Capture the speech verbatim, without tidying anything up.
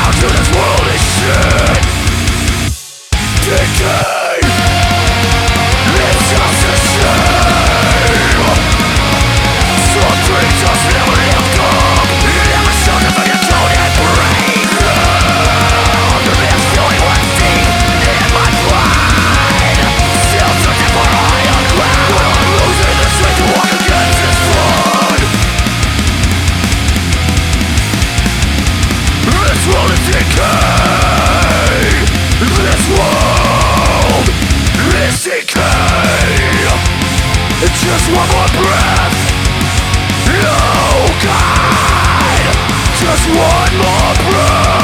to this world is shit. Decay, it's just a shame. Some dreams just never have come. Never shown up in your tone and brain. There's feeling what's deep in my pride. Still searching for higher ground. Losing the strength to walk against this flood. This world is decay. This world is decay. Just one more breath. Oh God. Just one more breath.